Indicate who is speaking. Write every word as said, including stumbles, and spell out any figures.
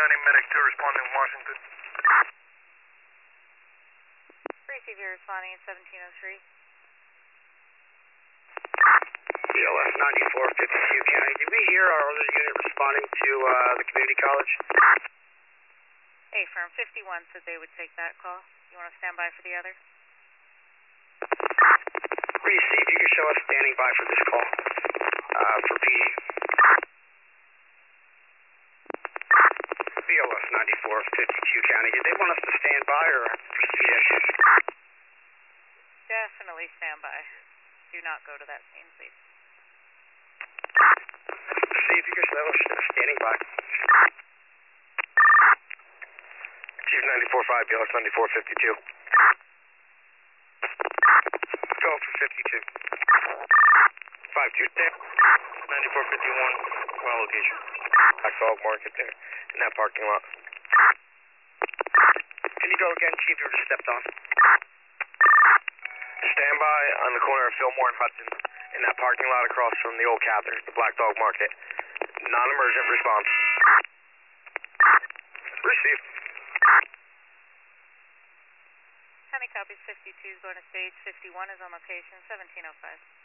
Speaker 1: ninety, medic two responding Washington.
Speaker 2: Receive you responding at seventeen oh three.
Speaker 3: B L S ninety-four fifty-two County. Did we hear our other unit responding to uh, the community college?
Speaker 2: Hey, firm fifty-one said they would take that call. You want to stand by for the other?
Speaker 3: Receive. You can show us standing by for this call uh, for P D. B L S ninety-four fifty-two County. Did they want us to stand by or proceed as usual?
Speaker 2: Definitely stand by. Do not go to that scene, please.
Speaker 3: See if you can show us standing by.
Speaker 4: Chief ninety-four five, B L S ninety-four fifty-two.
Speaker 3: Go for fifty-two.
Speaker 4: five two ten. ninety-four fifty-one, my location. Black Dog Market there, in that parking lot.
Speaker 3: Can you go again, Chief? You were just stepped on.
Speaker 4: Stand by on the corner of Fillmore and Hudson, in that parking lot across from the old Catherine, the Black Dog Market. Non-emergent response.
Speaker 3: Receive.
Speaker 2: County copies fifty-two is going to stage. fifty-one is on location, seventeen oh five.